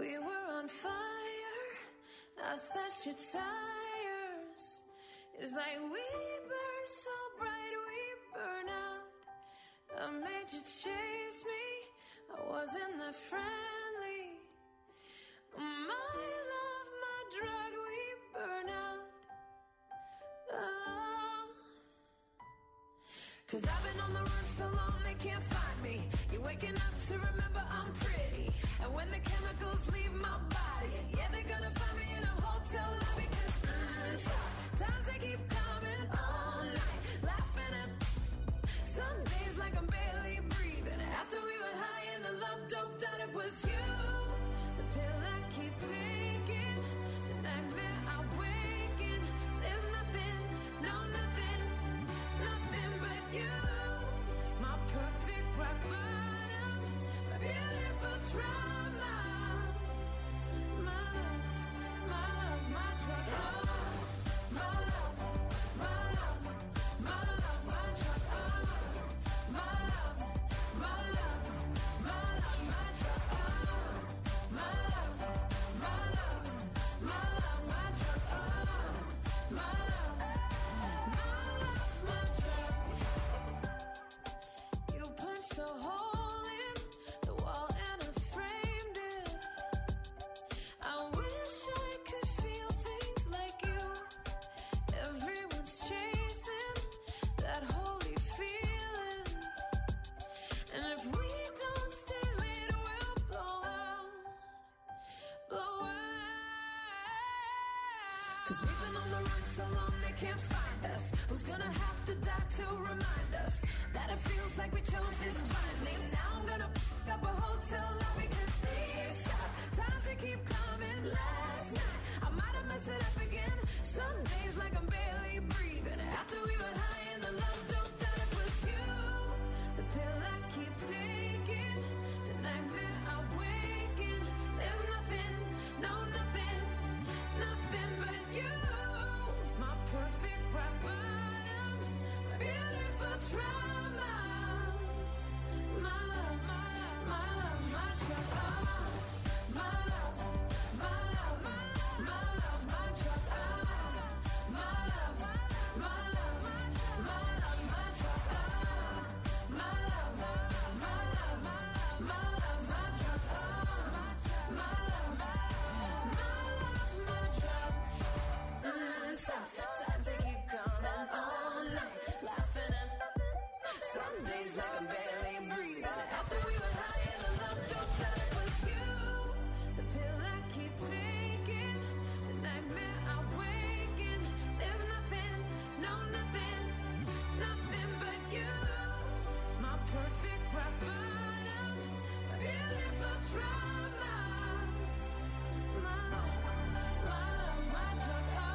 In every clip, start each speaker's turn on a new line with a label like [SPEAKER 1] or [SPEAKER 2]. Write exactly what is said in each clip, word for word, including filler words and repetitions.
[SPEAKER 1] We were on fire, I slashed your tires. It's like we burn so bright, we burn out. I made you chase me, I wasn't that friendly. My love, my drug, we burn out. Oh. 'Cause I've been on the run so long they can't find me. You're waking up to remember I'm pretty. And when the chemicals leave my body, yeah, they're gonna find me in a hotel lobby. 'Cause mm, times they keep coming all night, laughing at some days like I'm barely breathing. After we were high and the love doped out, it was you. The pill I keep taking, the nightmare I wake in. There's nothing, no nothing, nothing but you. My perfect rock bottom, my beautiful trauma. My love, my love, my drug. Oh, my love, my love, my love, my drug. Oh, my love, my love, my love, my drug. Oh, my love, my love, my love, my drug. Oh, my love, my love, my drug. You punched a hole in the wall and I framed it. I wish I could feel things like you. Everyone's chasing that holy feeling. And if we don't stay late, we'll blow out, blow out. 'Cause we've been on the run so long they can't find us. Who's gonna have to die to remind us that it feels like we chose this blindly? Now I'm gonna f*** up a hotel lobby 'cause these tough times they keep coming. Last night I might have messed it up again. Some days like I'm barely breathing. After we were high and the love doped out, it was you. The pill I keep taking, the nightmare I wake in. There's nothing, no nothing, nothing but you. My perfect rock bottom, my beautiful trauma. My love, my love, my love, my drug. Oh, my love, my love, my love, my drug. Oh, my love, my love, my love, my drug. Oh, my love, my love, my love, my drug. Oh, my love, my love, my drug. Mm, tough times they keep coming all night, laughing at some days like I'm barely breathing. After we were high and the love doped out, it was you. The pill I keep taking, the nightmare I wake in. There's nothing, no nothing, nothing but you. My perfect rock bottom, my beautiful trauma. My love, my love, my drug. Oh.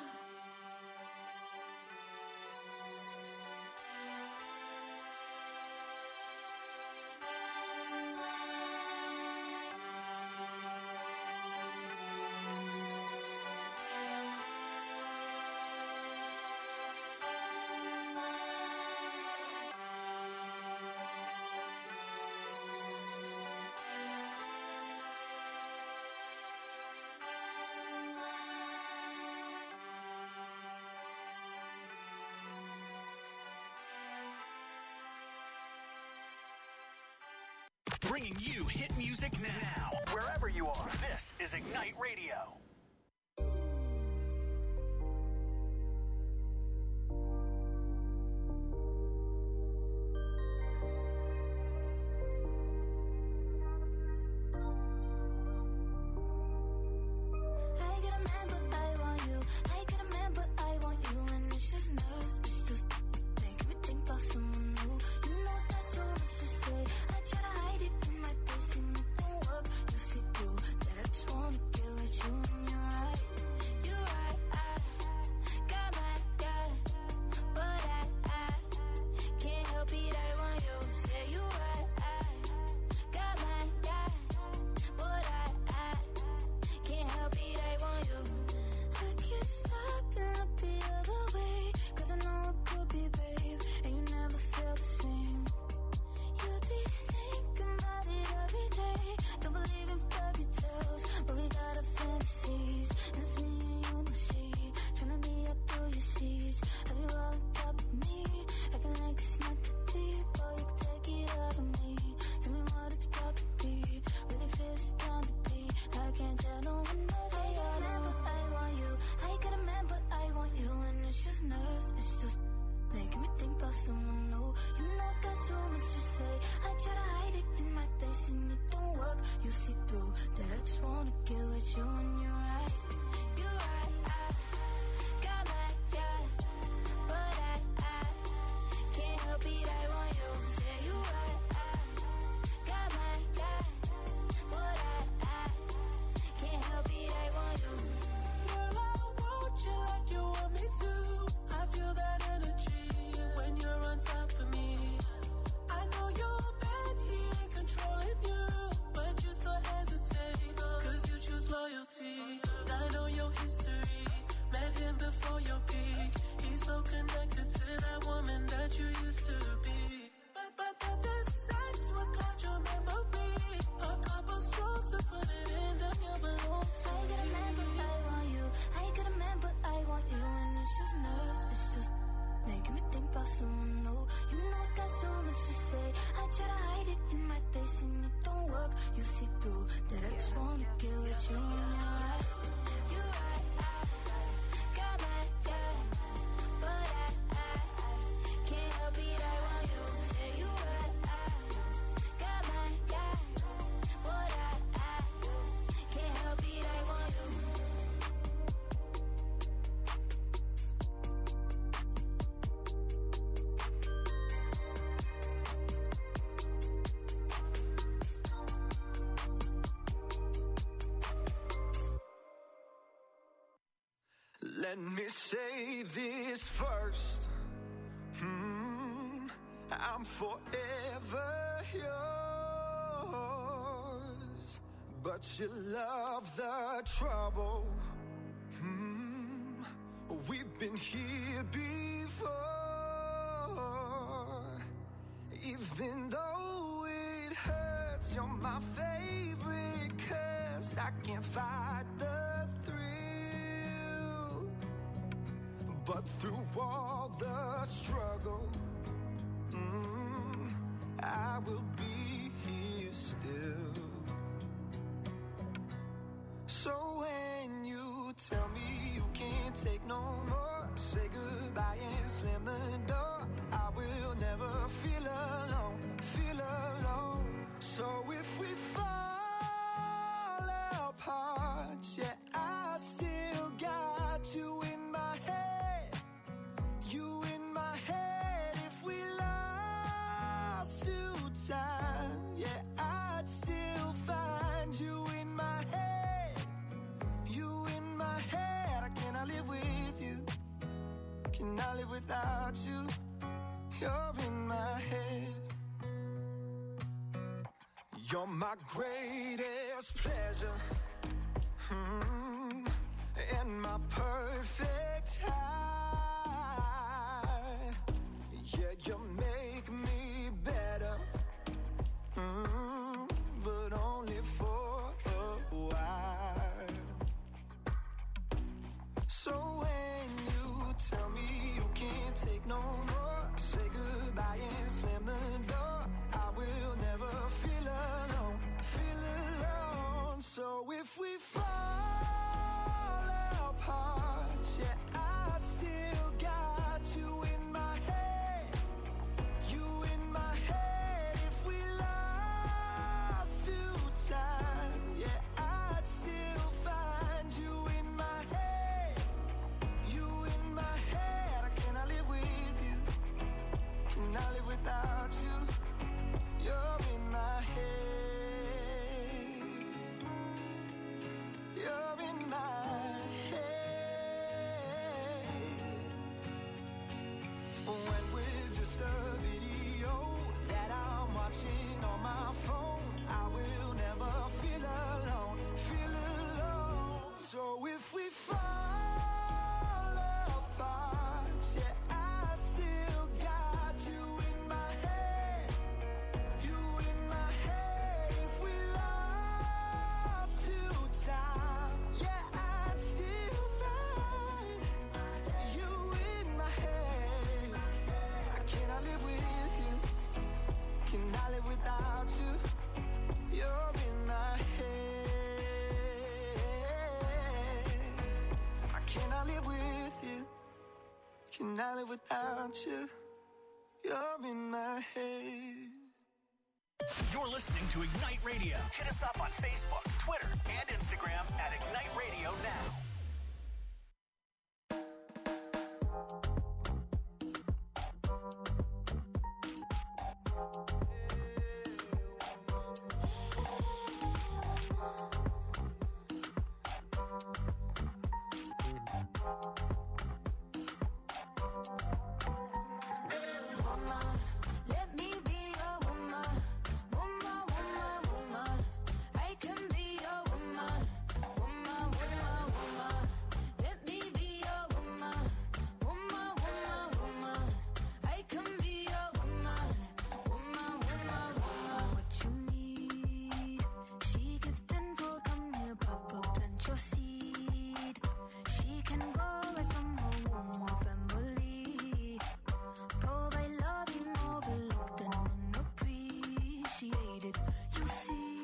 [SPEAKER 2] Bringing you hit music now. Wherever you are, this is Ignite Radio.
[SPEAKER 3] I get a man, but I want you. I get a man, but I want you. And it's just nerves, it's just making me think about someone new. You know that's so much to say. I try to hide it in my face and it don't work. You see through that I just wanna get with you. about someone new. You know I got so much to say. I try to hide it in my face and it don't work. You see through that I just wanna get with you and you're right. You're right, I got my guy, but I, I can't help it, I want you. Say you right, I got my guy, but I, I can't help it, I want you.
[SPEAKER 4] Girl, I want you like you want me to. I feel that energy when you're on top of me. I know your man, he ain't controlling you, but you still hesitate, cause you choose loyalty. I know your history, met him before your peak. He's so connected to that woman that you used to be. But, but, but the sex will cloud your memory. A couple strokes to put it in, then you belong to
[SPEAKER 3] I got a man, but I want you. I got a man, but I want you. And it's just nerves, it's just making me think about someone new. You know I got so much to say. I try to hide it in my face and it don't work. You see through that I just wanna get with you and you're right. You're right, I got my guy, but I, I can't help it, I want you. Say you right, I got my guy, but I, I can't help it, I want you.
[SPEAKER 5] Let me say this first. Hmm, I'm forever yours, but you love the trouble. Hmm, we've been here before. Even though it hurts, you're my favorite curse. I can't fight the thrill, but through all the struggle, mm, I will be here still. So when you tell me you can't take no more, say goodbye and slam the door. I will never feel alone, feel alone. So if we fall apart, yeah, I still got you in my head, you in my head. If we lost to time, yeah, I'd still find you in my head, you in my head. I cannot live with you, cannot live without you. You're in my head. You're my greatest pleasure, hmm, and my perfect high. Yeah, you make me better, hmm, but only for a while. So when you tell me you can't take no more, say goodbye and slam the door. I will never feel alone, feel alone. So if we fall apart, yeah, I still got you in my head, you in my head. If we lost to time, yeah, I'd still find you in my head, you in my head. I cannot live with you, cannot live without you. You're in my head, you're in my head. When we're just a video that I'm watching on my phone, I will never feel alone, feel alone. So if we fall apart, yeah, I still got you in my head, you in my head. If we lost to time, yeah, I'd still find you in my head. I cannot live with you, cannot live without you. You're in my head. I cannot live with you, cannot live without you.
[SPEAKER 2] listening to Ignite Radio. Hit us up on Facebook, Twitter, and Instagram at Ignite Radio Now.
[SPEAKER 3] Let me be your woman, woman, woman, woman. I can be your woman, woman, woman, woman. Let me be your woman, woman, woman, woman. I can be your woman, woman, woman, woman. What you need, she give tenfold. Come here, Papa, plant your seed. She can go right from her womb or family. Provide love you overlooked and unappreciated. You see,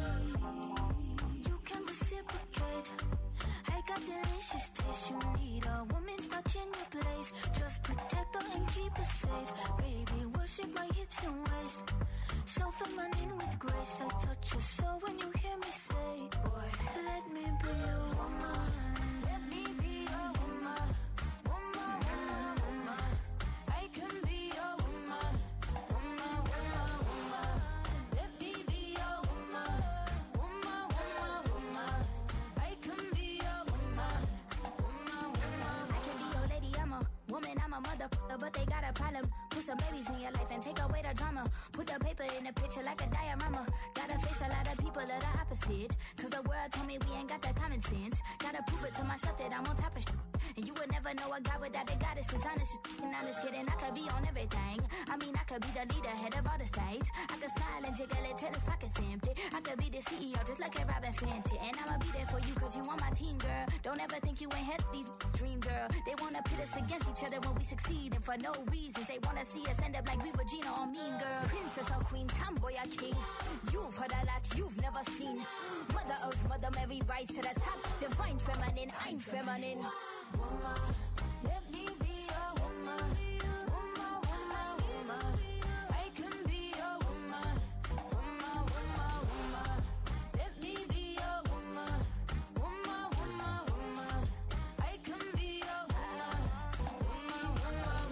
[SPEAKER 3] you can reciprocate. I got delicious taste. You need a woman's touch in your place. Just protect her and keep her safe. Baby, worship my hips and waist. So feminine with grace. I touch your soul when you hear me say, boy, let me be your woman. Let me be your woman. Woman, woman, woman. I can be your woman, woman, woman, woman. Let me be your woman, woman, woman, woman. I can be your woman, woman, woman. I can be your lady, I'm a woman, I'm a motherfucker, but they got a problem. Put some babies in your life and take away the drama. Put the paper in the picture like a diorama. Gotta face a lot of people that are opposite. Cause the world told me we ain't got the common sense. Gotta prove it to myself that I'm on top of shit. And you would never know a guy without a goddess is honest. And I'm just kidding, I could be on everything. I mean, I could be the leader, head of all the states. I could smile and jiggle it till his pockets empty. I could be the C E O just like a Robin Fenty. And I'ma be there for you cause you on my team, girl. Don't ever think you ain't had these dream, girl. They wanna pit us against each other when we succeed. And for no reasons, they wanna see us end up like we were Gina or Mean Girl. Princess or queen, tomboy or king. You've heard a lot you've never seen. Mother Earth, Mother Mary, rise to the top. Divine feminine, I'm feminine. Woman, let me be your woman. Woman, woman, woman. I can be your woman. Woman, woman, woman. Let me be your woman. Woman, woman, woman. I can be your woman. Woman, woman,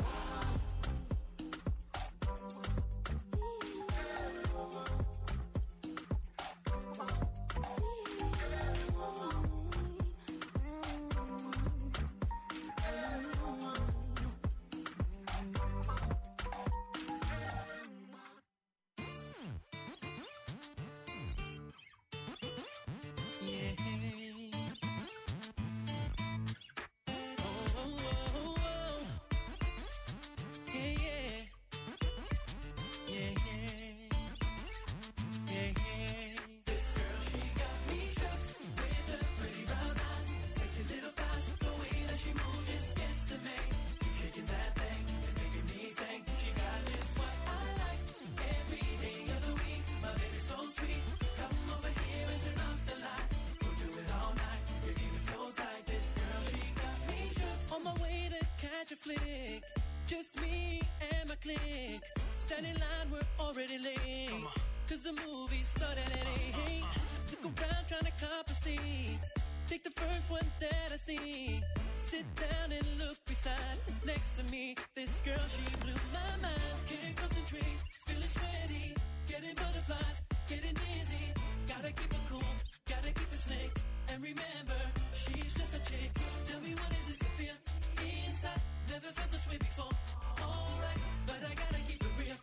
[SPEAKER 6] catch a flick. Just me and my clique. Stand in line, we're already late. Cause the movie started at eight. Look around trying to cop a seat. Take the first one that I see. Sit down and look beside. Next to me, this girl, she blew my mind. Can't concentrate, feeling sweaty. Getting butterflies, getting dizzy. Gotta keep it cool, gotta keep it slick. And remember, she's just a chick. Tell me what is this I feel inside? Never felt this way before. Alright, but I gotta keep it real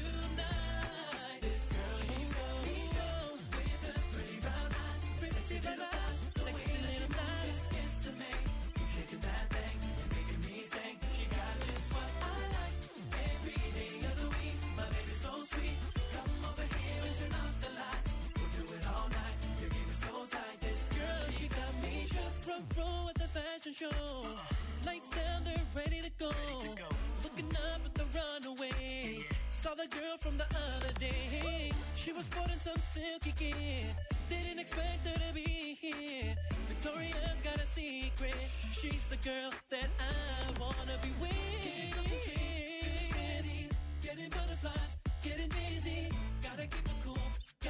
[SPEAKER 6] tonight. This girl, she knows me show with her pretty brown eyes, pretty brown eyes, sexy little thighs. Gets to me, keep shaking that thing and making me sing. She got just what I like every day of the week. My baby's so sweet. Come over here and turn off the lights. We'll do it all night. Your game is so tight. This girl, she got me just front row at the fashion show. Lights down, they're ready to go. Ready to go. Looking up at the runaway. Saw the girl from the other day. She was sporting some silky gear. Didn't expect her to be here. Victoria's got a secret. She's the girl that I wanna be with. Can't concentrate, feeling steady. Getting butterflies, getting dizzy. Gotta keep it cool,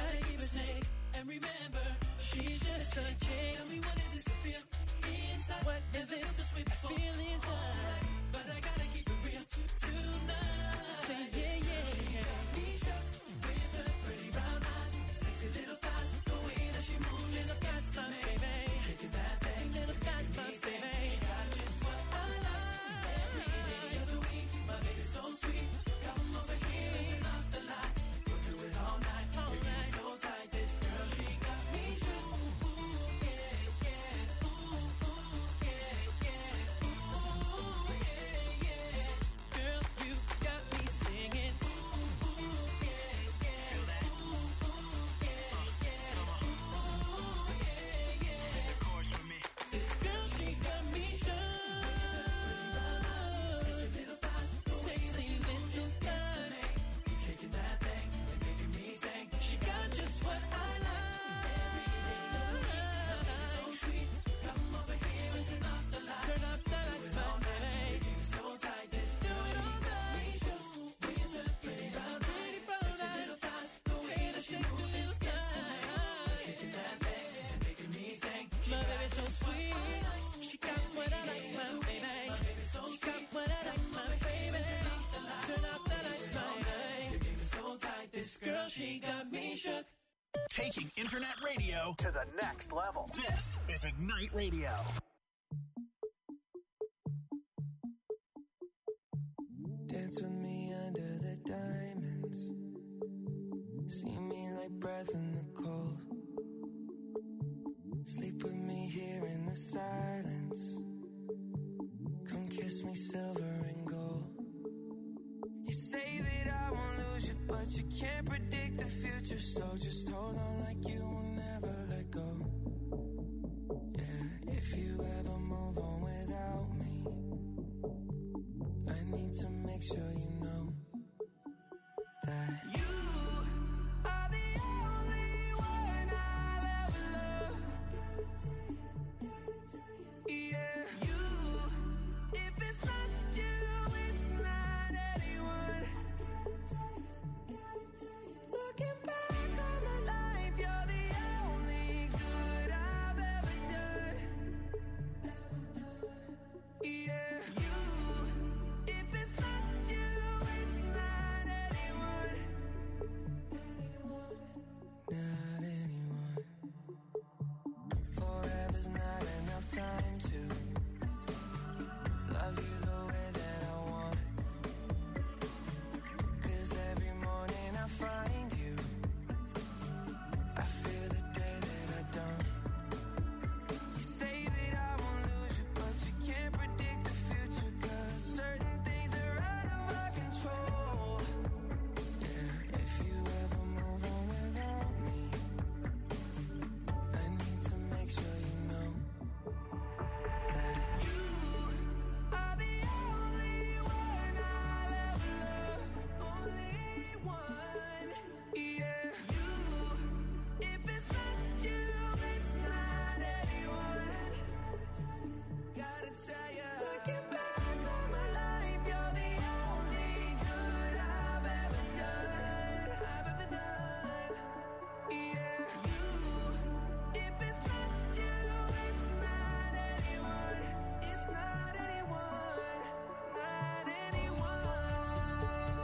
[SPEAKER 6] touch it. Tell me what is this I feel inside? What is this I feel inside? But I gotta keep it real tonight. Say yeah, yeah, yeah. Misha, with her pretty brown eyes, sexy little thighs, the way that she moves is a gas line, baby. Shaking that thing, little gas line, baby. She got just what I like. Every day of the week, my baby's so sweet. Come over here and turn off the lights. We'll do it all night, all night. So tight, this girl, she got me shook. Ooh, yeah, yeah. Ooh, ooh, yeah, yeah. Ooh, yeah, yeah. Girl, you got me singing. Ooh, ooh, yeah, yeah. Ooh, ooh, yeah, yeah. Ooh, yeah, yeah. Sing the chorus with me. This girl, she got me shook. Sexy little thighs, sexy little thighs. Shaking that thing and making me sing. She got just what I like. Every day of the week, my baby's so sweet. Come over here and turn off the lights. Turn off the lights, my baby. Keep it so tight, let's do it all night. With the pretty brown eyes, sexy little thighs, the way that she moves is gas to me. Shaking that thing and making me sing. My baby's so sweet. She got what I like, my baby. She got what I like, my baby. Turn off the lights, my baby. Keep it so tight, this girl, she got me shook.
[SPEAKER 2] Taking internet radio to the next level. This is Ignite Radio.
[SPEAKER 7] Dance with me under the diamonds. See me like breath in the cold. Sleep with me here in the silence. Come kiss me silver and gold. You say that I won't lose you, but you can't predict the future. So just hold on like you will never let go. Yeah, if you ever move on without me, I need to make sure you know that you are the only one I'll ever love. Yeah, you. If it's not you, it's not anyone. Looking back on my life, you're the only good I've ever done. Yeah, you. If it's not you, it's not anyone. Not anyone. Forever's not enough time to love you the way that I want. 'Cause every morning I find you, I feel the day that I don't. You say that I won't lose you, but you can't predict the future. 'Cause certain things are out of our control. Yeah, if you ever move on without me, I need to make sure you know that you are the only one I'll ever love. Only one. Yeah, you. If it's not you, it's not anyone. Gotta tell ya, looking back on my life, you're the only good I've ever done. I've ever done. Yeah, you. If it's not you, it's not anyone. It's not anyone. Not anyone.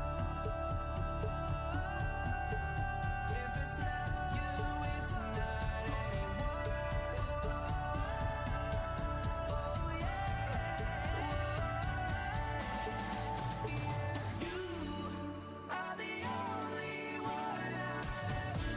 [SPEAKER 7] If it's not you, it's not anyone. Oh yeah. Yeah, you are the only one I'll ever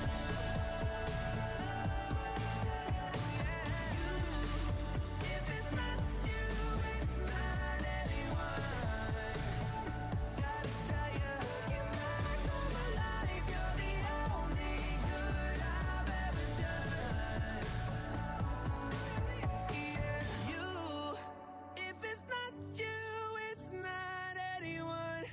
[SPEAKER 7] love. If it's not you, it's not anyone. Gotta tell ya, looking back on my life, you're the only good I've ever done. Yeah, you. If it's not you, it's not anyone.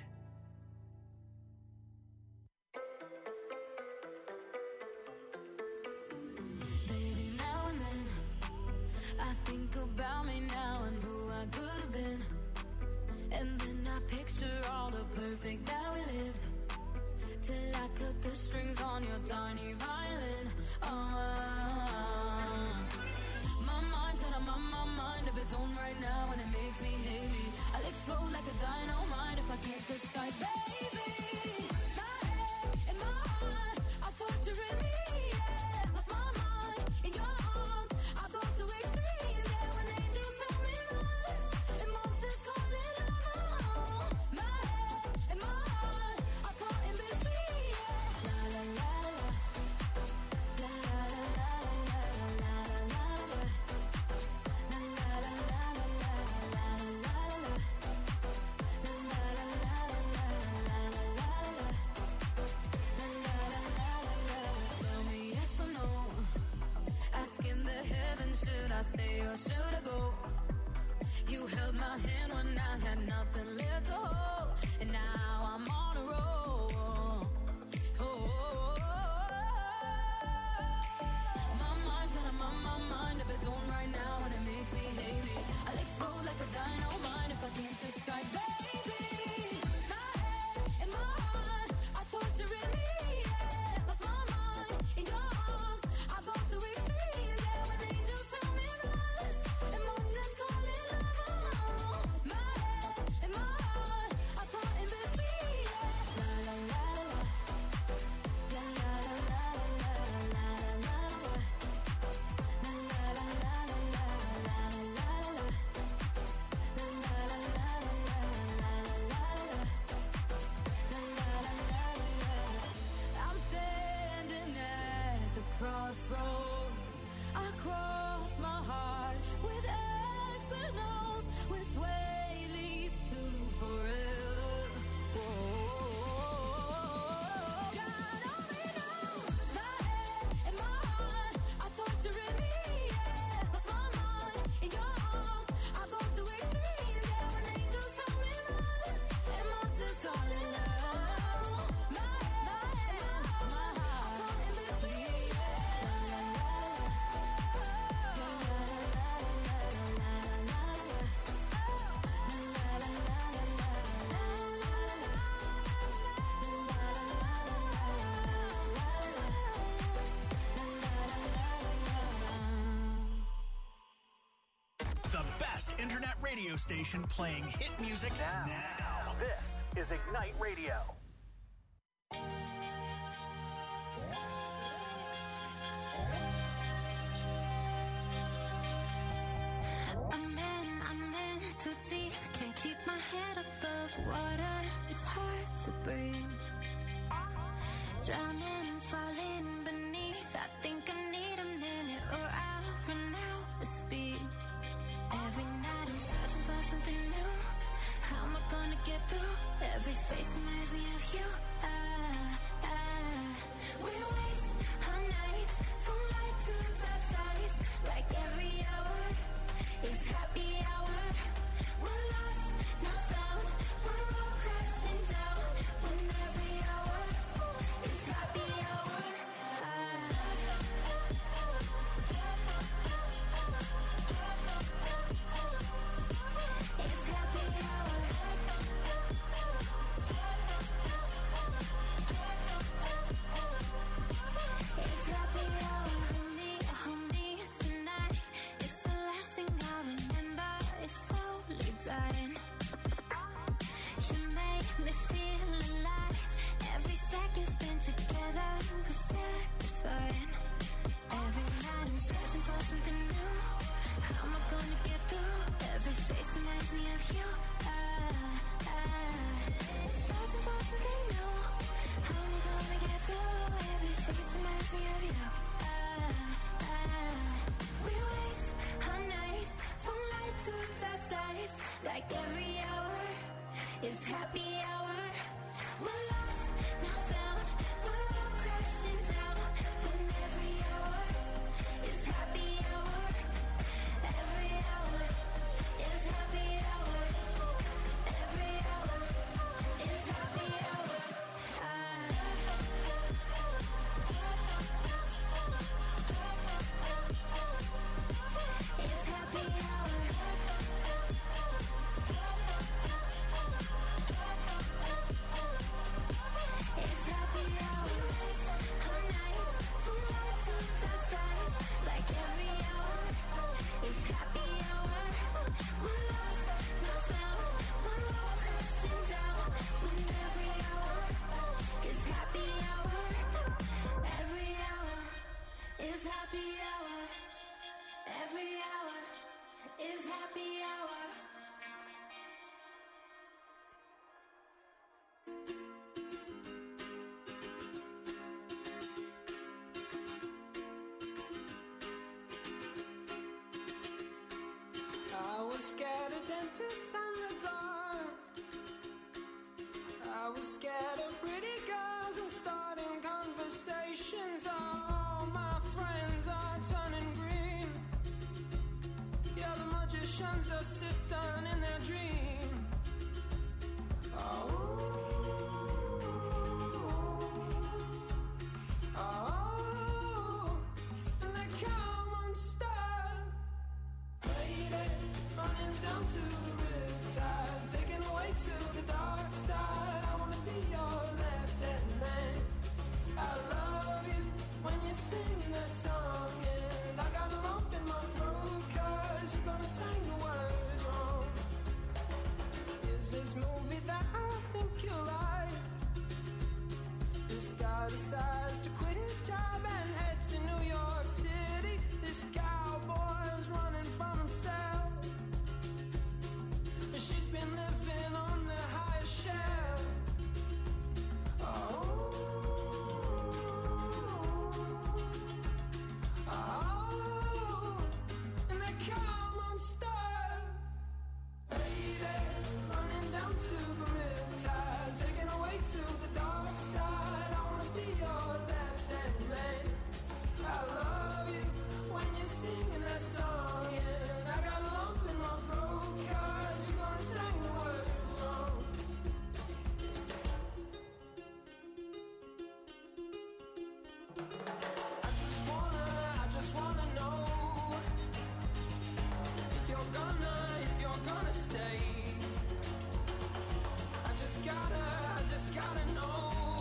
[SPEAKER 3] Baby, now and then I think about me now and who I could have been. And then I picture all the perfect that we lived. Till I cut the strings on your tiny violin. Oh, explode like a dynamite if I can't decide, baby. My head and my heart are torturing me, yeah. Lost my mind in your arms, I go to extremes, yeah. When angels tell me run, and monsters call it love. My head and my heart are caught in between, yeah. La la la la, la la la la la la la la la. Tell me yes or no. Asking the heavens, should I stay or should I go? You held my hand when I had nothing left to hold, and now I'm on a roll. Oh, oh, oh, oh. My mind's got a my, my mind of its own right now, and it makes me hate me. I'll explode like a dynamite if I can't decide, baby. My head and my heart are torturing me, yeah. Lost my mind in your arms, I go to extremes, yeah. When angels tell me run, and monsters call it love. My head and my heart are caught in between, yeah. La la la la, la la la la la la la la. I'm standing at the crossroads. I cross my heart with X and O's. Which way leads to forever? Whoa. God only knows. My head and my heart are torturing me, yeah. Lost my mind in your arms, I go to extremes, yeah. When angels tell me run, and monsters call it love. My head, my heart, are caught in between, yeah. La la la la, la la la la la la la.
[SPEAKER 2] The best internet radio station playing hit music now. now. This is Ignite Radio.
[SPEAKER 3] I'm in, I'm in too deep. Can't keep my head above water. It's hard to breathe. Drowning, falling beneath. I think I need a minute or I'll run out of speed. Every night I'm searching for something new. How am I gonna get through? Every face reminds me of you. Ah, ah. We waste our nights from light to dark sides. Like every hour is happy hour. We're lost, not found. We're all crashing down. When every hour is happy hour. It's happy hour. It's happy hour. Hold me, hold me tonight. It's the last thing I remember. It's slowly dying. You make me feel alive. Every second spent together was satisfying. Every night I'm searching for something new. How am I gonna get through? Every face reminds me of you. Ah, ah. Searching for something new. How am I gonna get through? Every face reminds me of you. Ah, ah. We waste our nights from light to dark sides. Like every hour is happy hour. We're lost, not found. We're all crashing down. When every hour is happy hour. Every hour is happy hour. Every hour is happy hour. Ah. It's happy hour.
[SPEAKER 5] was scared of dentists and the dark. I was scared of pretty girls and starting conversations. All my friends are turning green. Yeah, the magician's assistant in their dream. Oh, oh, and they come unstuck. Lady, running down to the riptide, taken away to the dark side. I wanna be your left-hand man. I love you when you're singing that song, and I got a lump in my throat 'cause you're gonna sing the words wrong. Is this movie that I think you like? This guy decides to quit his job and head to New York City. This cowboy's running from himself. She's been living on the highest shelf. Oh, oh, and they come unstuck. Lady, running down to the riptide, taken away to the dark side. I wanna be your left-hand man. I love you when you're singing that song, and I got a lump in my throat 'cause you're gonna sing the words wrong. I just wanna, I just wanna know if you're gonna, if you're gonna stay. I just gotta, I just gotta know.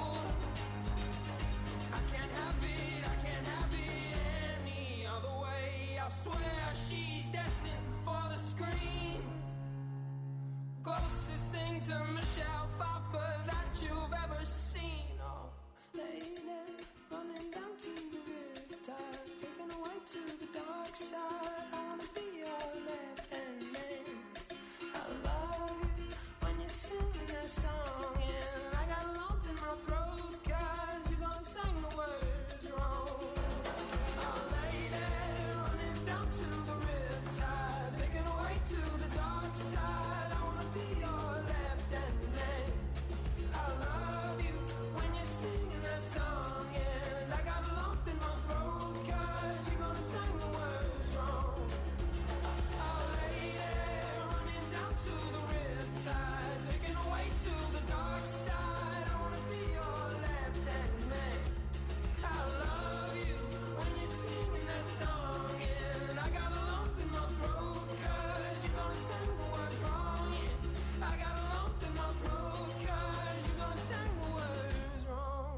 [SPEAKER 5] I can't have it, I can't have it any other way. I swear she's destined for the screen. Closest thing to Michelle Pfeiffer that you've ever seen. Oh, lady, running down to the riptide, taken away to the dark side. I wanna be your left-hand man. I love you when you're singing that song, and I got a lump in my throat 'cause you're gonna sing the words wrong. Oh, lady, running down to the riptide, taken away to the dark side. I wanna be your left-hand man. I love you when you're singing that song, and I got a lump in my throat 'cause you're gonna sing the words wrong. Oh, lady, running down to the riptide, taken away to the dark side. I wanna be your left-hand man. I love you when you're singing that song, and I got a lump in my throat 'cause you're gonna sing the words wrong. Yeah, I got a lump in my throat 'cause you're gonna sing the words wrong.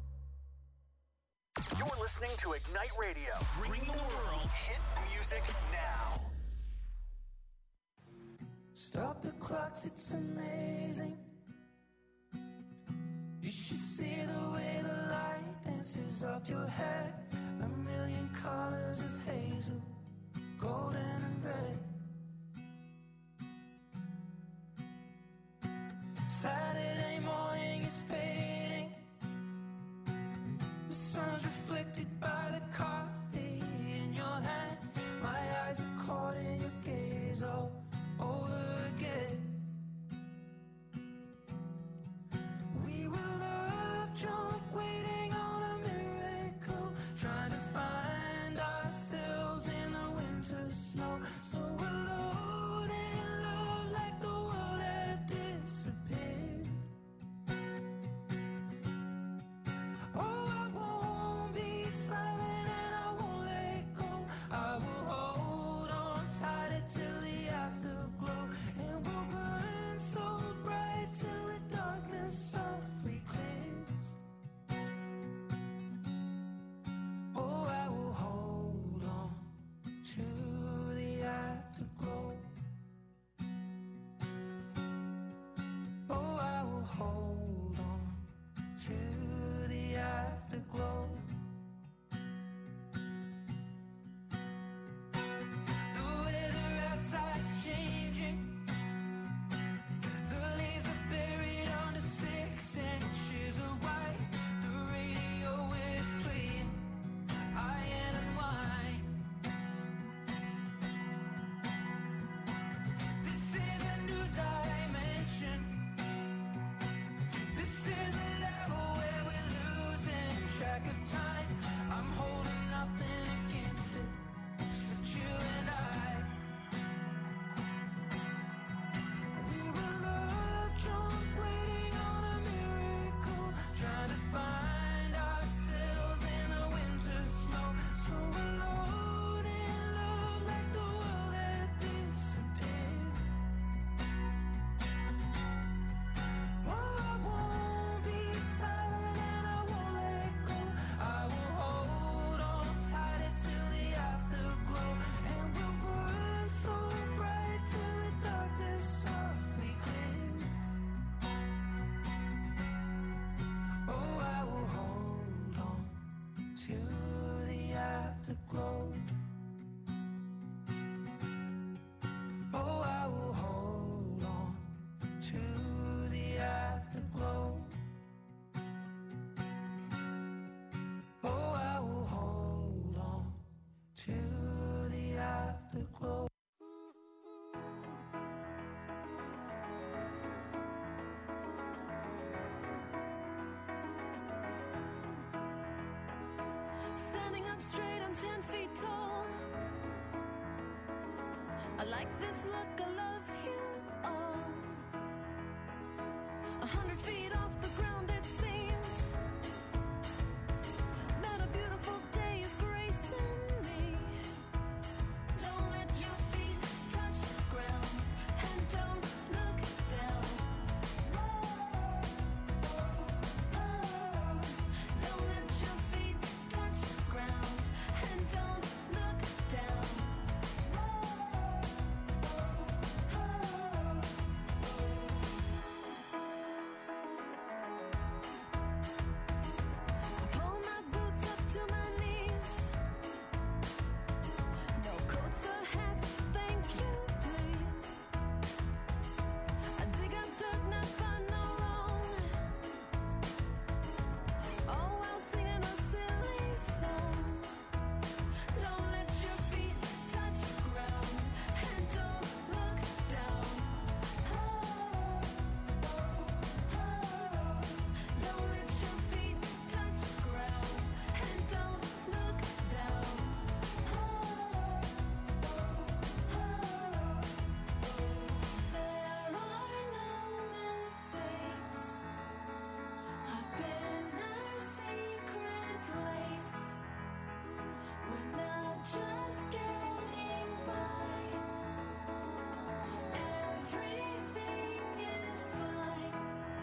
[SPEAKER 2] You're listening to Ignite Radio, bringing the world hit music now.
[SPEAKER 5] Stop the clocks, it's amazing. You should see the way the light dances up your hair. A million colors of hazel, golden and red. Saturday morning is fading. The sun's reflected by the coffee in your hand. My eyes are caught in your gaze all over again. We were love drunk, waiting on a miracle, trying to find ourselves in the winter snow. So we'll
[SPEAKER 7] afterglow. Oh, I will hold on to the afterglow. Oh, I will hold on to the afterglow.
[SPEAKER 1] Standing up straight, I'm ten feet tall. I like this look, I love you all. A hundred feet off the ground, it seems that a beautiful day is gracing me. Don't let your feet touch the ground, and don't look down. Don't let your feet touch the ground, and don't look down. Pull my boots up to my knees. No coats or hats, thank you, please. I dig up dirt, not find no wrong. All while singing a silly song. Don't let your feet touch the ground, and don't look down. Don't let your feet touch the ground, and don't look down. There are no mistakes. I've been our secret place. We're not just getting by. Everything is fine.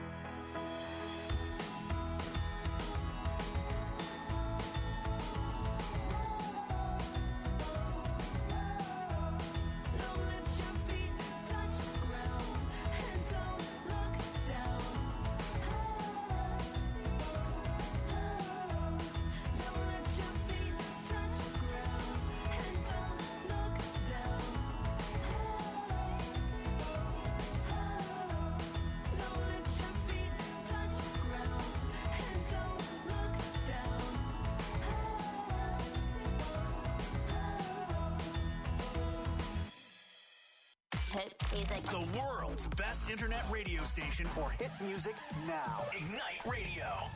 [SPEAKER 1] Don't let your feet touch the ground, and don't look down. Don't let your feet touch the ground, and don't look down. Don't let your feet touch the ground, and don't look down.
[SPEAKER 8] Hit music.
[SPEAKER 2] The world's best internet radio station for hit music now. Ignite Radio.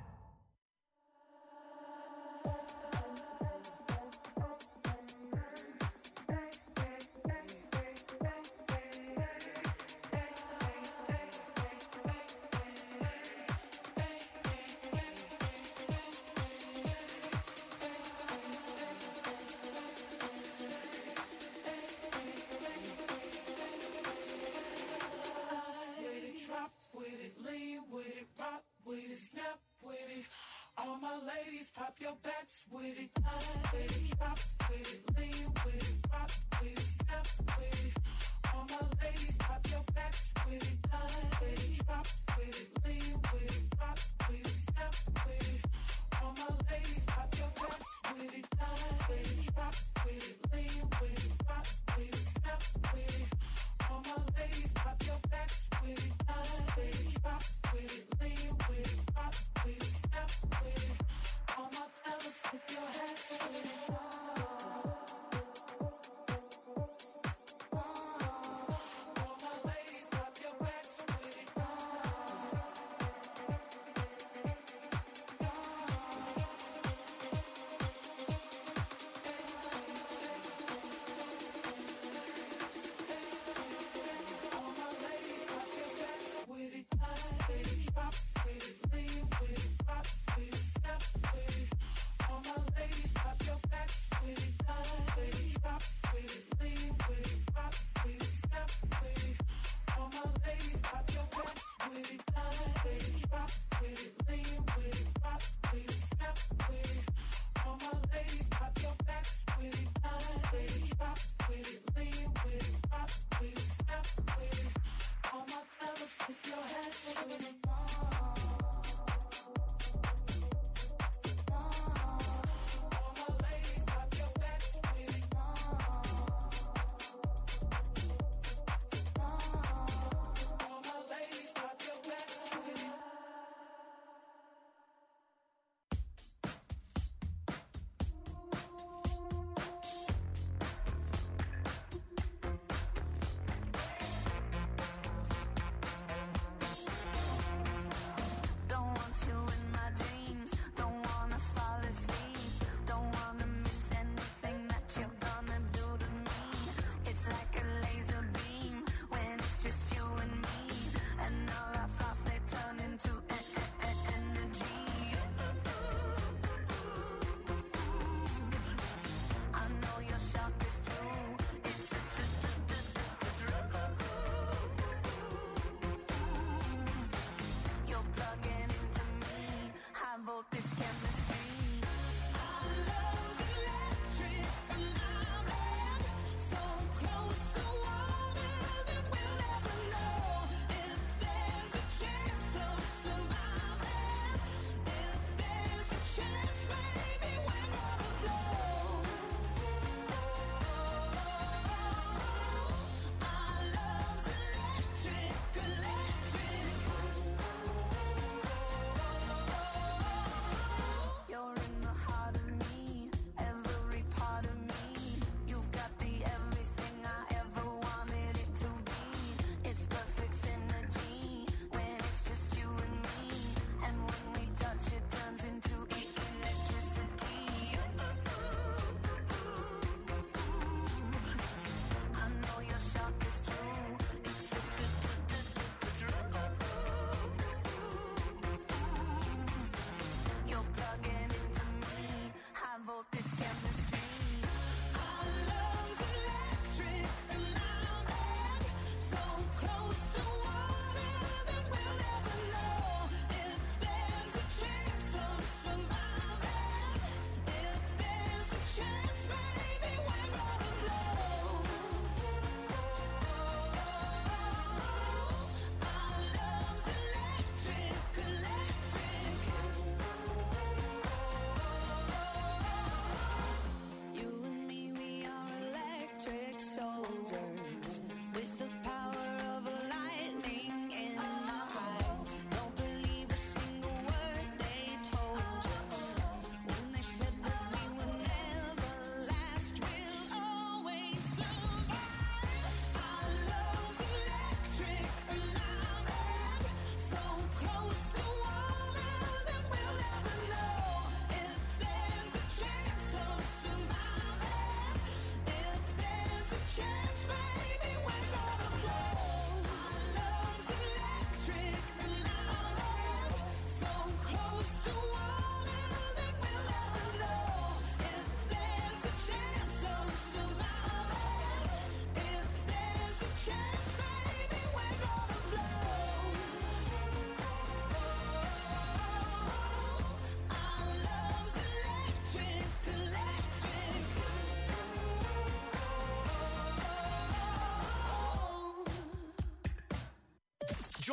[SPEAKER 7] With it, drop with it, lean with it, rock with it, snap with it. All my ladies, pop your backs with it. With it, drop with it, lean with it, rock with it, snap with it. All my ladies, pop your backs with it. With it, drop with it, lean with it, rock with it, snap with it. All my ladies, pop your backs with it. With it, drop with it, lean with it, rock with it, snap with it. All my ladies, pop your backs with it. With it, drop with it, lean with it, rock with it, snap with it. All my fellas, tip your hats with it.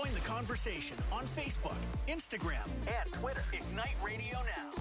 [SPEAKER 2] Join the conversation on Facebook, Instagram, and Twitter. Ignite Radio Now.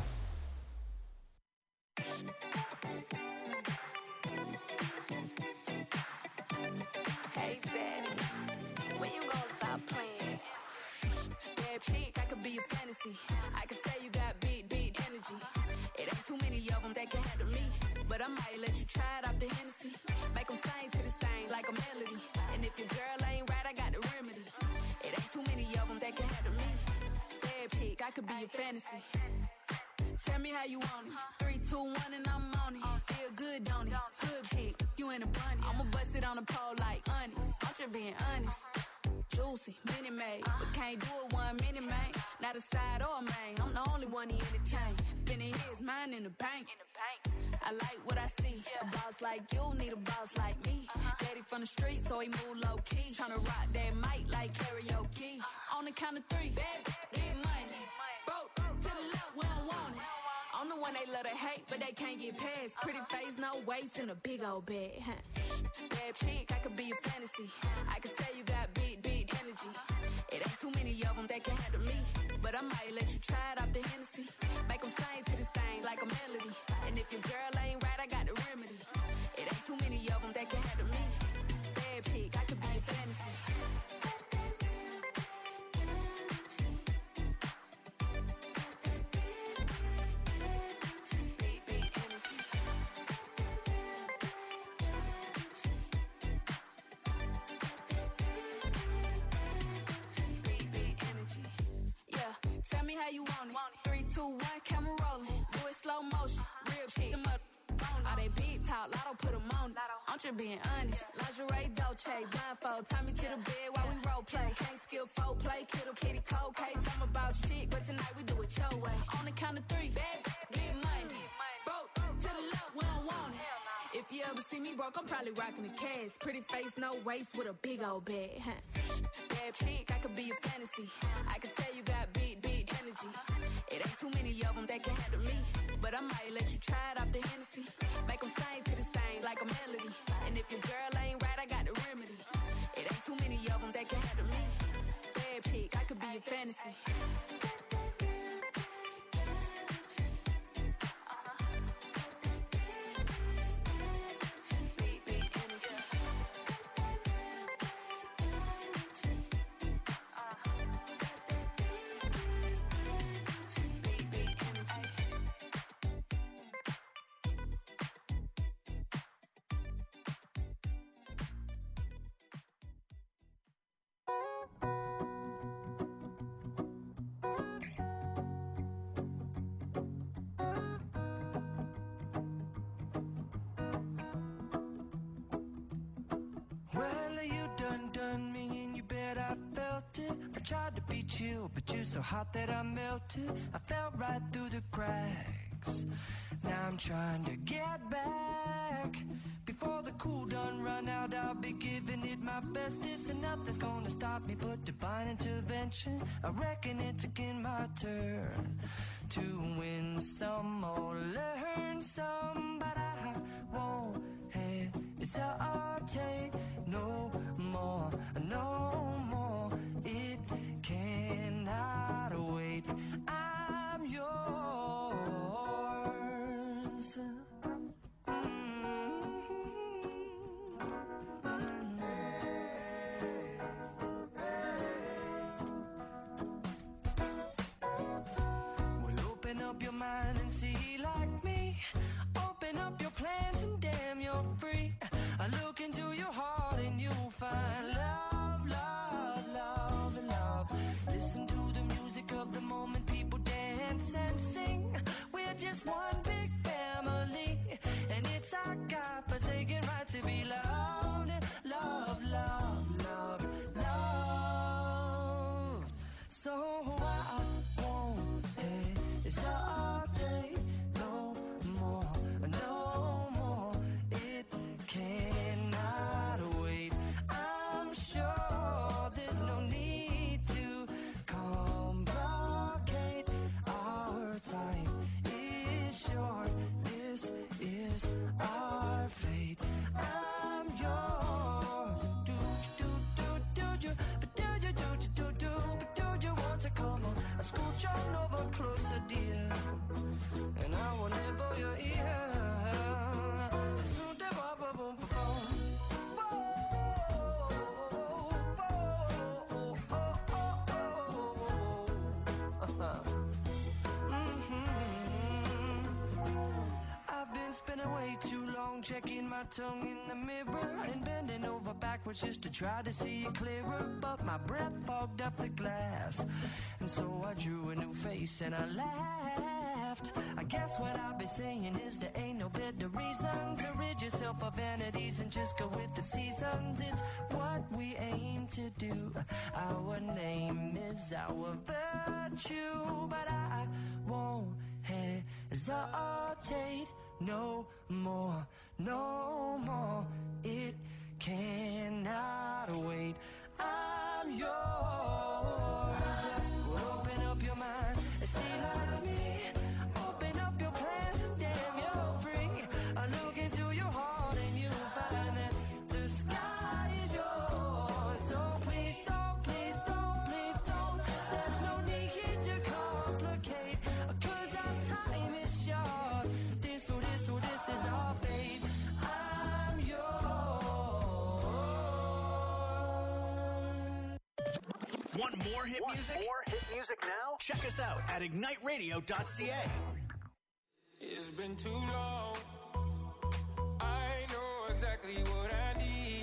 [SPEAKER 1] Hey, Daddy, when you gonna stop playing? Bad chick, I could be a fantasy. I could tell you got big, big energy. It ain't too many of them that can handle me. But I might let you try it off the Hennessy. Make them sing to this thing like a melody. And if your girl ain't right, I got the remedy. It ain't too many of them that can handle me. Bad chick, I could be a fantasy. Tell me how you want it. Three, two, one, and I'm on it. Feel good, don't it? Hood chick, you in a bunny. I'ma bust it on the pole like honest. I'm just being honest. Juicy, mini made, but can't do it one minute, man. Not a side or a main. I'm the only one he entertain. Spinning his mind in the bank. I like what I see. A boss like you need a boss like me. Daddy from the street, so he move low key. Tryna rock that mic like karaoke. On the count of three, bad, get money. Broke to the left, we don't want it. I'm the one they love to hate, but they can't get past. Pretty face, no waist, and a big old bag. Bad chick, I could be a fantasy. I could tell you got big, big energy. It ain't too many of them that can handle me. But I might let you try it off the Hennessy. Make them sing to this thing like a melody. And if your girl ain't right, I got the remedy. It ain't too many of them that can handle me. Bad chick, I could be a fantasy. Tell me how you want it. Three, two, one, camera rolling. Do it slow motion. Real chick, them up. All they big talk, Lotto put them on it. I'm just being honest. Lingerie, Dolce, blindfold. Tie me to the bed while we role play. Can't skill folk play, kiddo, kitty, cold case. I'm a boss chick, but tonight we do it your way. On the count of three, bad, get money. Broke to the left, we don't want it. If you ever see me broke, I'm probably rocking the cash. Pretty face, no waist, with a big old bag. Bad chick, I could be a fantasy. I could tell you got big, big energy. It ain't too many of them that can handle me. But I might let you try it off the Hennessy. Make them sing to this thing like a melody. And if your girl ain't right, I got the remedy. It ain't too many of them that can handle me. Bad chick, I could be a fantasy.
[SPEAKER 7] I tried to beat you, but you're so hot that I melted. I fell right through the cracks. Now I'm trying to get back. Before the cool done run out, I'll be giving it my bestest. And nothing's gonna stop me but divine intervention. I reckon it's again my turn to win some or learn some. But I won't hesitate no more, no more. It cannot wait. I'm yours. Well, open up your mind and see like me. Open up your plans and damn, you're free. I look into your heart and you'll find love, love, love, and love. Listen to the music of the moment, people dance and sing. We're just one big family, and it's our God-forsaken right to be loved. Love, love, love, love. So I won't hesitate no more, no more. spending way too long checking my tongue in the mirror and bending over backwards just to try to see it clearer. But my breath fogged up the glass, and so I drew a new face and I laughed. I guess what I'll be saying is there ain't no better reason to rid yourself of vanities and just go with the seasons. It's what we aim to do. Our name is our virtue, but I won't hesitate no more, no more. It cannot wait. I'm yours. Open up your mind and see like me. Open up your plans and damn, you're free. I look into your heart and you'll find that the sky is yours. So please don't, please don't, please don't. There's no need to complicate, 'cause our time is short. This, oh, this, oh, this is our fate. I'm yours.
[SPEAKER 2] Want more hit
[SPEAKER 9] Want
[SPEAKER 2] music?
[SPEAKER 9] more hit music now?
[SPEAKER 2] Check us out at ignite radio dot c a.
[SPEAKER 10] It's been too long. I know exactly what I need.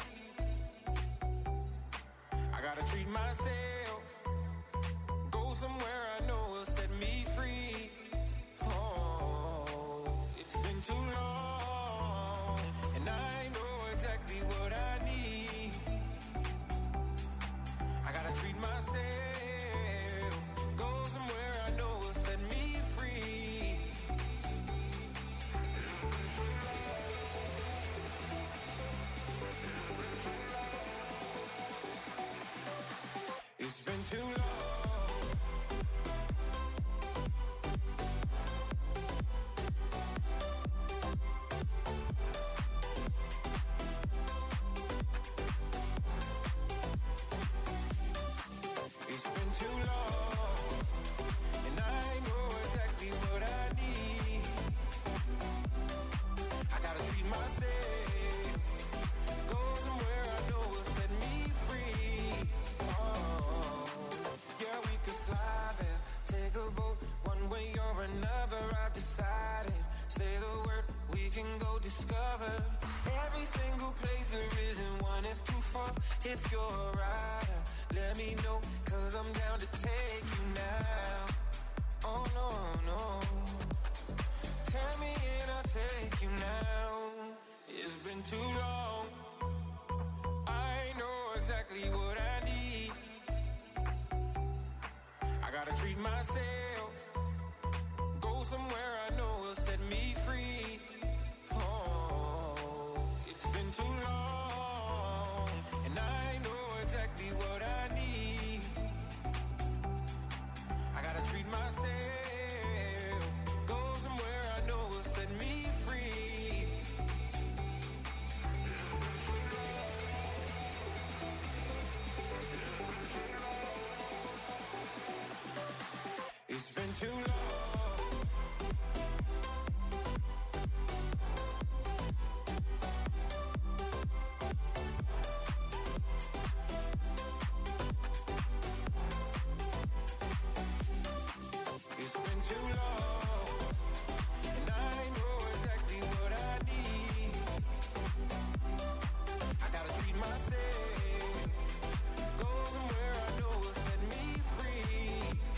[SPEAKER 10] I gotta treat myself. Go somewhere I know will set me free. Oh, it's been too long. And I know exactly what I need. I gotta treat myself. Go somewhere I know will set me free. It's been too long. It's been too long. And I know exactly what I need. I gotta treat myself. Go somewhere I know will set me free. Oh, yeah, we could fly there, take a boat, one way or another. I've decided. Say the word, we can go discover every single place there isn't one is too far. If you're a rider, let me know, 'cause I'm down to take you now. Oh no, no. Tell me and I'll take you now. It's been too long. I know exactly what I need. I gotta treat myself. Go somewhere I know will set me free. Oh, it's been too long. And I know exactly what I need. I gotta treat myself. Go somewhere I know will set me free. It's been too long. It's been too long. And I know exactly what I need. I gotta treat myself. Go somewhere I know will set me free.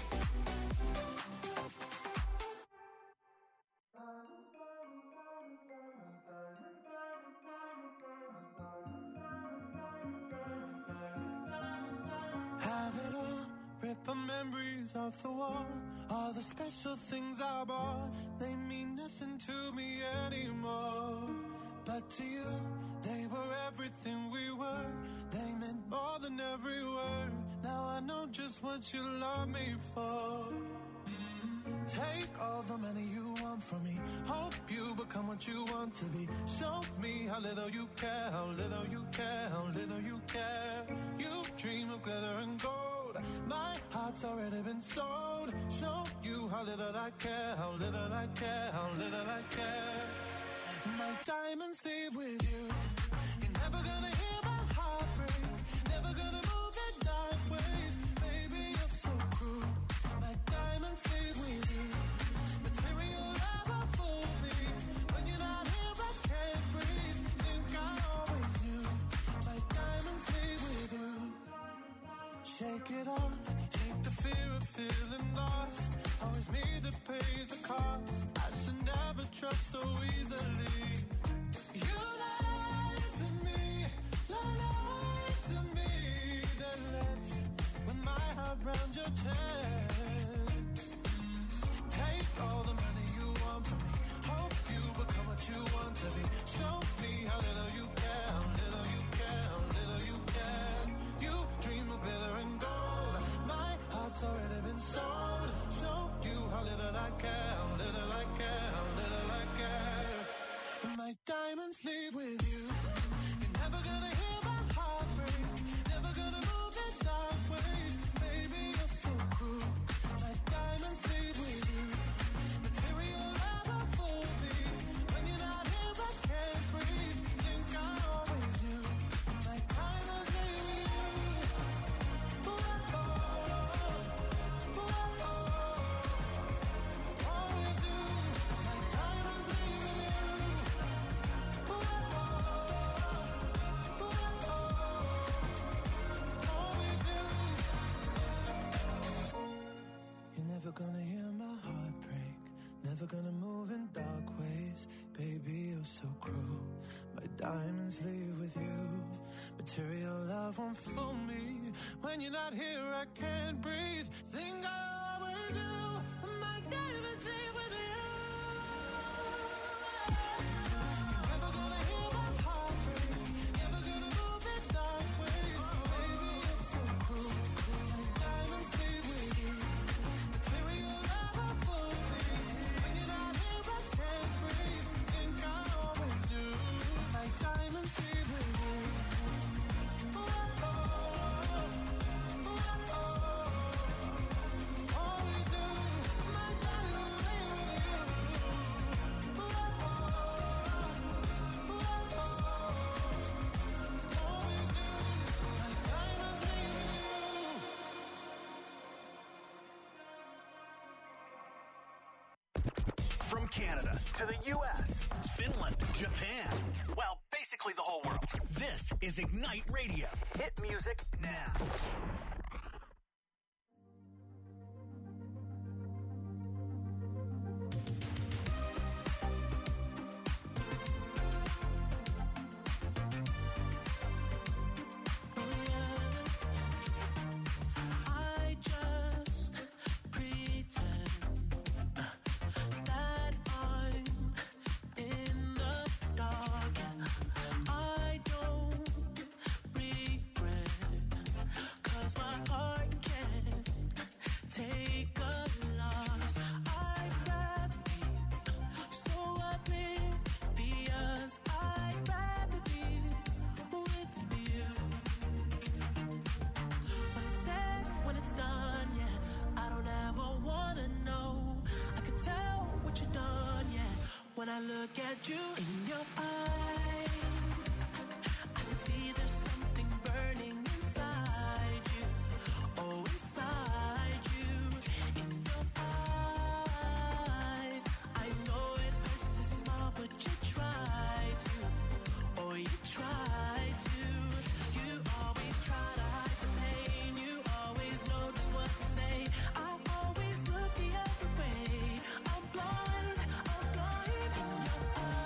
[SPEAKER 4] Have it all, rip our memories off the wall. All the special things I bought, they mean nothing to me anymore. But to you, they were everything we were. They meant more than every word. Now I know just what you love me for. Take all the money you want from me. Hope you become what you want to be. Show me how little you care, how little you care, how little you care. You dream of glitter and gold. My heart's already been sold. Show you how little I care, how little I care, how little I care. My diamonds leave with you. You're never gonna hear my heart break. Never gonna move in dark ways. Baby, you're so cruel. My diamonds leave with you. Material never fooled me. When you're not here
[SPEAKER 10] shake it off. Shake the fear of feeling lost. Always me that pays the cost. I should never trust so easily. You lied to me, lied to me. Then left with my heart round your chest. Take all the money you want from me. Hope you become what you want to be. Show me how little you care, how little you care, how little you care. You dream of glitter and gold. My heart's already been sold. Show you how little I care, how little I care, how little I care. And my diamonds leave with you. You're never gonna hear my heart break. Never gonna move in dark ways. Baby, you're so cruel. My diamonds leave with you. Material never fooled me. When you're not here, I can't breathe. Think I always knew. My diamonds leave with you. Ooh, oh, ooh, oh, always knew. My diamonds leave with you. Ooh, oh, ooh, oh, always knew. You're never gonna hear my heart break. Never gonna move in dark ways. Baby, you're so cruel. My diamonds leave with you. Material love won't fool me. When you're not here, I can't breathe. Think I always do. My diamonds leave with you. You're never gonna hear my heart break. Never gonna move in dark ways. Baby, you're so cruel. My diamonds leave with you. Material love won't fool me. When you're not here, I can't breathe. Think I always knew. My diamonds leave with you. Ooh, oh, ooh, oh, always knew. My diamonds leave with you. Ooh, oh, ooh, oh, always knew. My diamonds leave with you.
[SPEAKER 2] From Canada to the U S, Finland, Japan. Well, basically the whole world. This is Ignite Radio. Hit music now.
[SPEAKER 6] I just pretend that I'm in the dark. I don't regret, 'cause my heart can't take a loss. I'd rather be so oblivious. I'd rather be with you. When it's said, when it's done, yeah, I don't ever wanna know. I can tell what you've done, yeah, when I look at you in your eyes. I see there's something burning inside you. Oh, inside you, in your eyes. I know it hurts to smile, but you try to. Oh, you try to. You always try to hide the pain. You always know just what to say. I always look the other way. I'm blind, I'm blind in your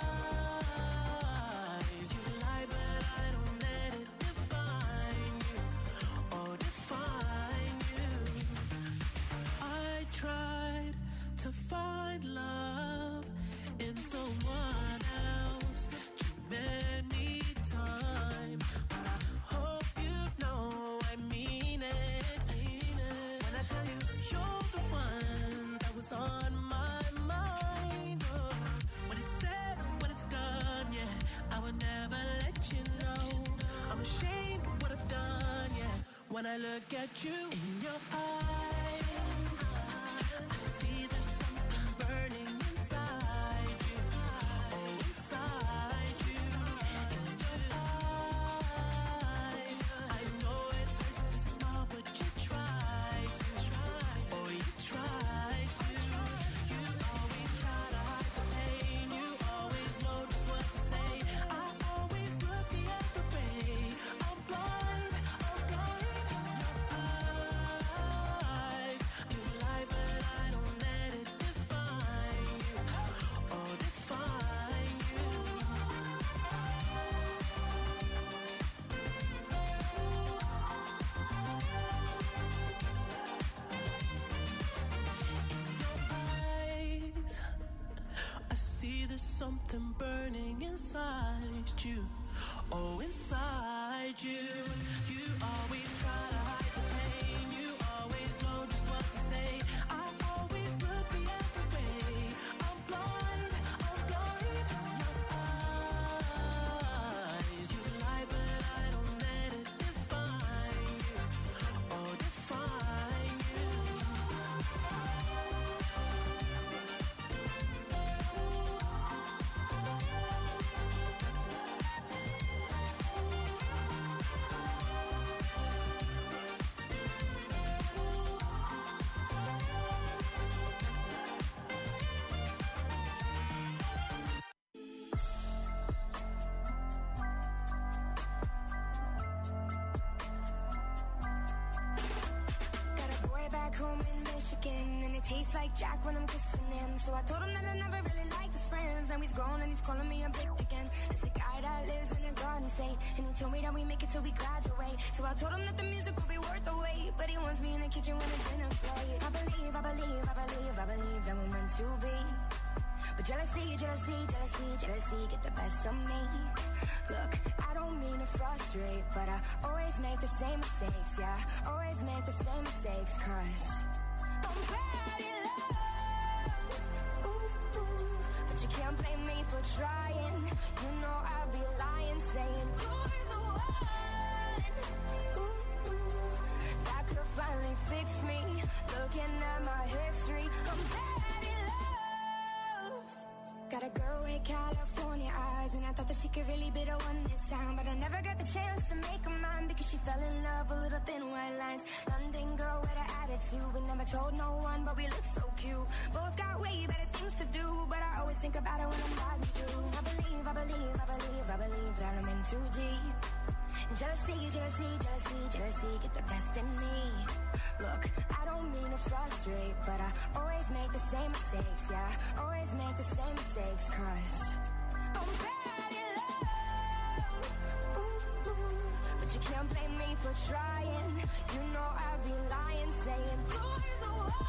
[SPEAKER 6] eyes. You lie, but I don't let it define you. Oh, define you. I tried to find love in someone else too many times, but I hope you know I mean it. When I tell you you're the one that was on my mind. Oh, when it's said, when it's done, yeah, I would never let you know. I'm ashamed of what I've done, yeah, when I look at you in your eyes. I see there's something burning inside you. Oh, inside you, in your eyes. I know it hurts to smile, but you try to. Oh, you try to. You always try to hide the pain. You always know just what to say. I always look the other way. I'm blind, I'm blind in your eyes. something burning inside you. Oh, inside you. You always try to hide the pain. You always know just what to say. I always look the other way. I'm blind, I'm blind. Your eyes, you lie, but I don't let it define you. Oh, define you.
[SPEAKER 3] Got a boy back home in Michigan, and it tastes like Jack when I'm kissing him. So I told him that I never really liked his friends. Now he's gone and he's calling me a bitch again. It's a guy that lives in a garden state, and he told me that we make it till we graduate. So I told him that the music will be worth the wait, but he wants me in the kitchen when it's dinner plate. I believe, I believe, I believe, I believe that we're meant to be. But jealousy, jealousy, jealousy, jealousy get the best of me. Look, I don't mean to frustrate, but I always make the same mistakes, yeah. Always make the same mistakes, cause I'm bad in love. Ooh, ooh. But you can't blame me for trying. You know I'd be lying, saying you're the one. Ooh, ooh. That could finally fix me. Looking at my history, I'm bad in love. Got a girl with California eyes, and I thought that she could really be the one this time. But I never got the chance to make her mine, because she fell in love with little thin white lines. London girl with an attitude, we never told no one, but we look so cute. Both got way better things to do, but I always think about it when I'm riding through. I believe, I believe, I believe, I believe that I'm in too deep. Jealousy, jealousy, jealousy, jealousy get the best in me. Look, I don't mean to frustrate, but I always make the same mistakes, yeah. Always make the same mistakes, cause I'm bad in love. Ooh, ooh. But you can't blame me for trying. You know I'd be lying, saying you're the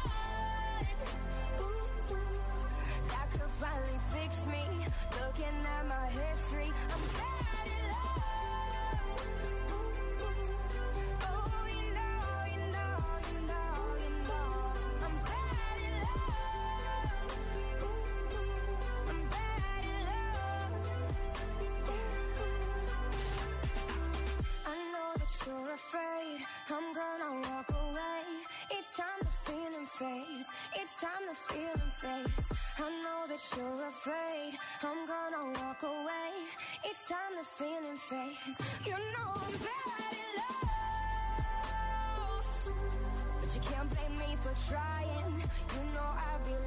[SPEAKER 3] one. Ooh, ooh. That could finally fix me. Looking at my history, I'm bad in love. Ooh, ooh. Oh, you know, you know, you know, you know, I'm bad in love. Ooh, ooh. I'm bad in love. I know that you're afraid I'm gonna walk away. Each time the feeling fades, each time the feeling fades. I know that you're afraid I'm gonna walk away. Each time the feeling fades, you know I'm bad in love. But you can't blame me for trying. You know I'd be